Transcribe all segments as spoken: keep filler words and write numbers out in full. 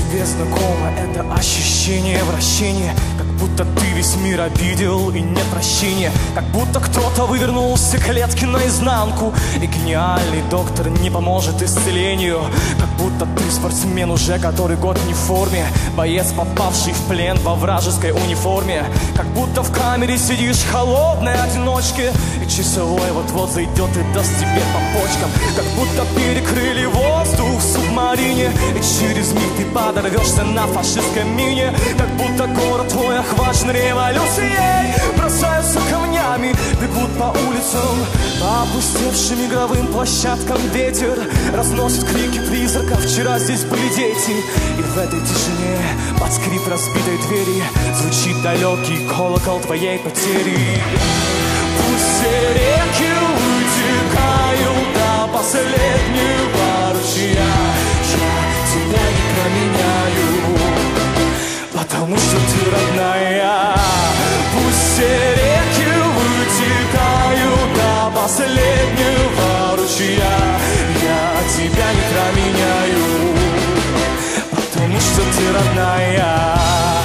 Тебе знакомо это ощущение вращения, как будто ты весь мир обидел и нет прощения, как будто кто-то вывернул все клетки наизнанку, и гениальный доктор не поможет исцелению. Как будто ты спортсмен уже который год не в форме, боец, попавший в плен во вражеской униформе. Как будто в камере сидишь холодной одиночке, и часовой вот-вот зайдет и даст тебе по почкам. Как будто перекрыли воздух в субмарине, и через миг ты подорвешься на фашистской мине. Как будто город твой охвачен революцией, бросаются камнями, бегут по улицам, по опустевшим игровым площадкам. Ветер разносит крики призраков, вчера здесь были дети. И в этой тишине под скрип разбитой двери звучит далекий колокол твоей потери. Пусть все реки утекают до последнего ручья, я тебя не променяю, потому что ты родная. Пусть все реки вытекают до последнего ручья, я тебя не променяю, потому что ты родная.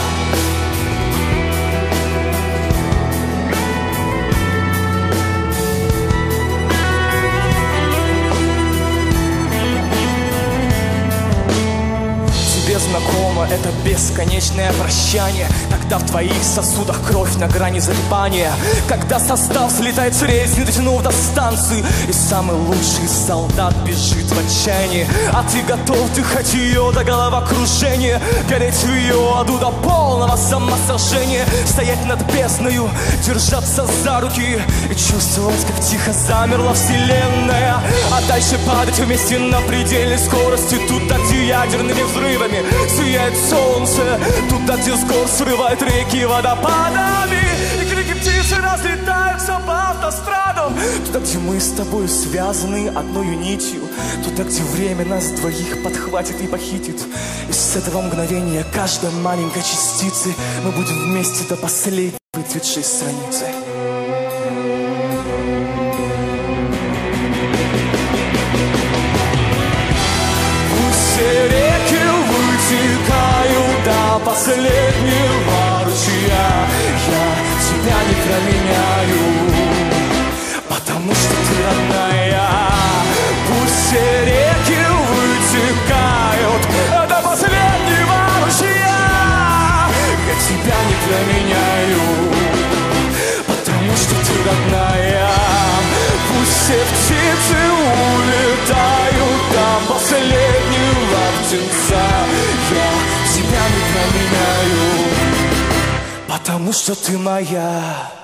Знакомо это бесконечное прощание, когда в твоих сосудах кровь на грани загибания, когда состав слетает с рельс, не дотянув до станции, и самый лучший солдат бежит в отчаянии, а ты готов дыхать ее до головокружения, гореть в ее аду до полного самосожжения, стоять над бездною, держаться за руки и чувствовать, как тихо замерла вселенная, а дальше падать вместе на предельной скорости, туда, где ядерными взрывами сияет солнце, туда, где с гор срывают реки водопадами, и крики птицы разлетаются по автострадам, туда, где мы с тобой связаны одной нитью, туда, где время нас двоих подхватит и похитит, и с этого мгновения каждой маленькой частицы мы будем вместе до последней выцветшей страницы. Вытекаю до последнего ручья, я тебя не променяю, потому что ты родная. Пусть все реки вытекают до последнего ручья, я тебя не променяю, потому что ты родная. Пусть все птицы улетают до последнего птенца, я тебя не променяю, потому что ты моя.